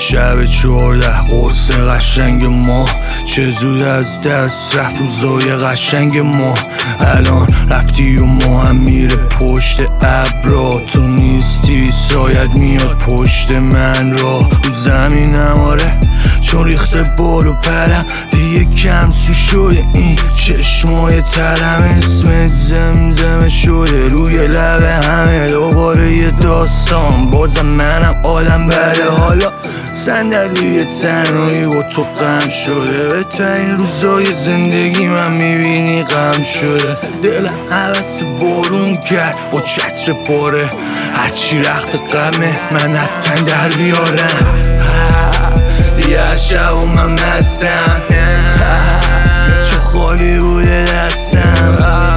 شب 14 قرص قشنگ ما چه زود از دست رفت روزای قشنگ ما. الان رفتی و ما هم میره پشت ابرا، تو نیستی سایت میاد پشت من را. رو زمینم آره چون ریخته بال و پرم دیگه کم سو شده این چشمای ترم. اسمت زمزمه شده روی لب همه دوباره یه داستان. بازم منم آدم بده حالا صندلی تنهایی با تو غم شده. بهترین روزای زندگی من میبینی غم شده. دلم حوث بارون کرد با چتر پاره، هرچی رخت غمه من از تن در بیارم. دیگه هر شب و من مستم چون خالی بوده دستم.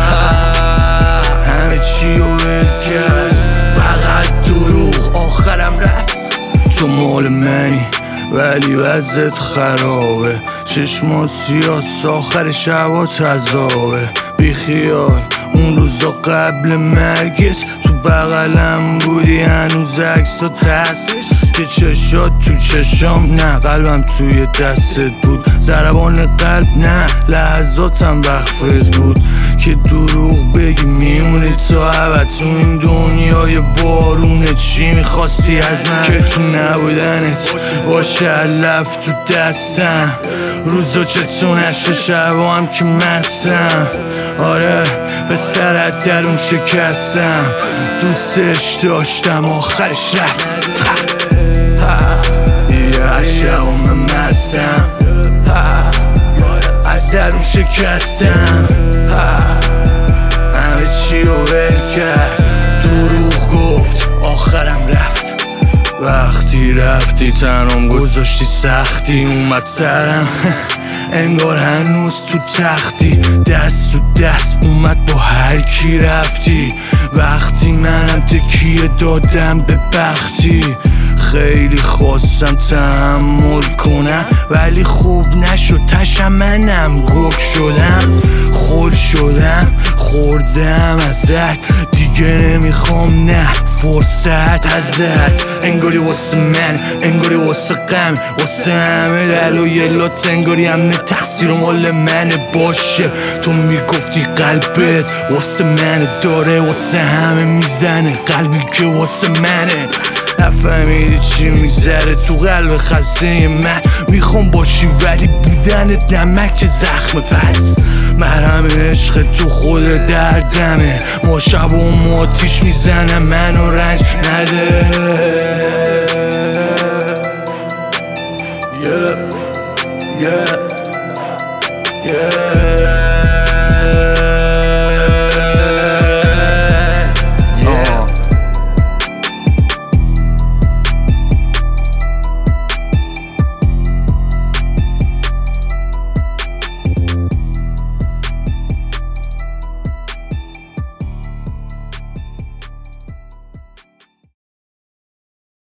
همه چی رو ول کرد فقط دروغ آخرم رفت. تو مال منی ولی وضعت خرابه، چشمات سیاس آخر شبا تذابه. بیخیال اون روزا قبل مرگت تو بغلم بودی هنوز عکسات هست که چشات تو چشام نه قلبم توی دستت بود. ضربان قلب نه لحظاتم وقفت بود که دروغ بگی میمونی تا ابد تو این دنیای وارونه. چی میخواستی از من که تو نبودنت باشه علف تو دستم. روزا چطور نشه شبا هم که مستم. آره به سرت درون شکستم، دوستش داشتم آخرش رفت. یه عشق و من مستم از درون شکستم. همه چی رو ول کرد دروغ گفت آخرم رفت. وقتی رفتی تنم گذاشتی سختی اومد سرم انگار هنوز تو تختی. دست تو دست اومد با هر کی رفتی. وقتی منم تکیه دادم به بختی. خیلی خواستم تحمل کنم ولی خوب نشد تشم منم گرگ شدم. خل شدم خوردم ازت دیگه نمیخوام نه فرصت ازت. انگاری واسه من انگاری واسه غم واسه همه دل و یلات. انگاری همه تقصیر مال منه باشه. تو میگفتی قلبت واسه منه داره واسه همه میزنه قلبی که واسه منه. نفهمیدی چی میذاره تو قلب خسته من. میخوام باشی ولی بودنت نمک زخم. پس مرهم عشق تو خود دردمه. ما شب و ما آتیش میزنم منو رنج نده. yeah, yeah, yeah.